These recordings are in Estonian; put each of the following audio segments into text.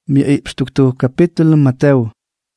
mi ipstuktu capítulo Mateo.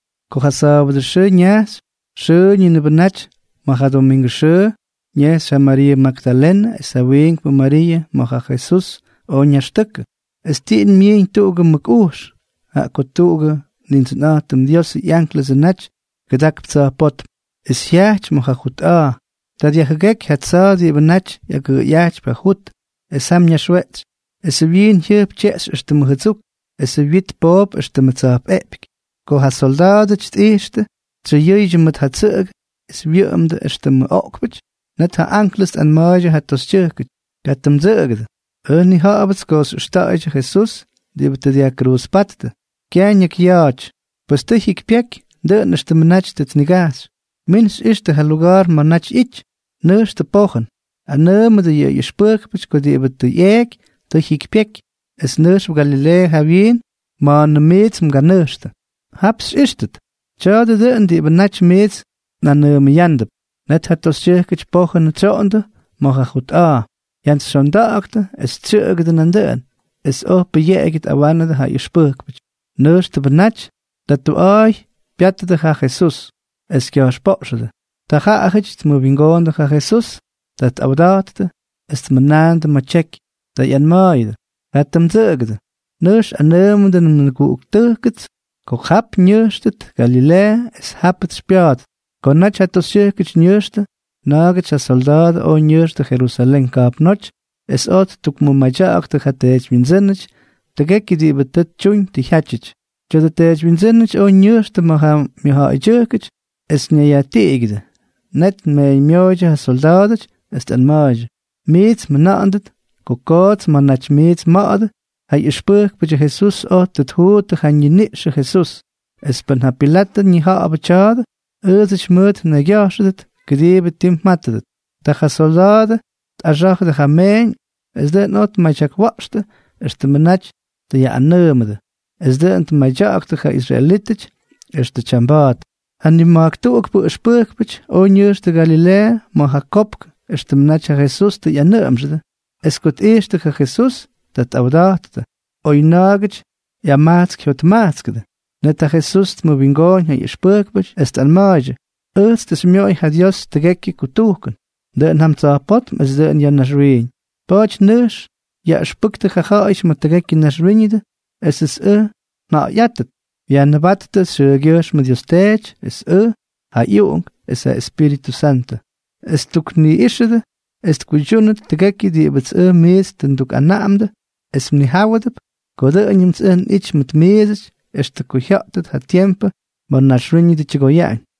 Kohasab de she nyas, she ni nebenach, maha domingo she, nyas a Maria Magdalena, esa wing po Maria, maha Jesus, o nyastuk. Estin mi in tuge makush, ha kotuge, ninsenatum Dios yankles enach, gedak psa pot. Es yach maha chut a, tad yagek hat sa di benach, yach pa chut, esam nyashwetch. Es wien hier ches ist dem Gezug, es wit Bob ist dem Zap epic. Go ha Soldaten cht erste, zu jeje mit hat zug, es wirmde ist dem Okwich, net ha Ankles an Marge hat das Church, gat dem zugde. Ni habts gos staige Jesus, die bitte der groß patte. Kenjek jach, postich ik pek, de nicht dem nach det nigas. Mins ist der lugar man nach ich, nöst de pochen. An name de je spurk bis go die bitte ek. Durch ik pek, es nös v Galilea havien, ma ne meets m ganöste. Haps ist het. Tjade de en die benach meets na ne me jandep. Net hat das Tjurkich pochen ne tjonde, ma ha goed a. Jans schon daagte, es tjurgden an deen. Es op bejeget a wannede ha je spurkbich. Nöste benach, dat du ai, piatte de ha Jesus. Es kja sporsede. Da ha achit mo vingonde ha Jesus, dat audate, est menande ma chek. Da jan maaide, het hem zugde. Nus en neemden hem goek turkets, ko hap njustet, Galilea es hap het spiat. Ko nach het os jurkets njuste, nagets a soldade o njuste Jerusalem kaap noch, es ot tuk mu majaakte het teej min zinnich, de gekkie die betet tjoin die hatjich. Jo de teej min zinnich o njuste ma mi ha jurkets, es nja teegde. Net mei mjoje ha soldadech, es den maage. Meets menaandet, Kokots man nach meets maade, hij spurk bij Jesus ot het hote gaan je nische Jesus. Es ben ha Pilaten ni ha abachade, zich moet na jasdet, gedebe tim mattet. Da ha soldade, a jach de ha mein, es det not my chak waste, es te menach, de ja anemede. Es det my jak de ha Israelitich, es de chambat. En die maakt ook bij spurk bij, o nieuws de Galilea, ma ha kopk, es te menach Jesus de ja nemde. Es got eerste ge Jesus, dat audate, oi nagich, ja maatsk hot maatskede. Net a Jesus mo vingon ja je spurkbich, est al maage. Eerst des mjoi had Dios te gekkie kutuken. Den ham za pot, es den ja nasreen. Poch nus, ja spukte gachaish met te gekkie nasreenide, es is na jatet. Ja nabatte sergios met Dios teach, es ha jong, es a Espiritu Santo. Es tuk ni ishede, est kujunet te gekkie die bets mees ten duk anaamde, es mni hawadep, kode anjemts ich met meesich, est te kujatet ha tiempe, maar nasreenide chigoyain.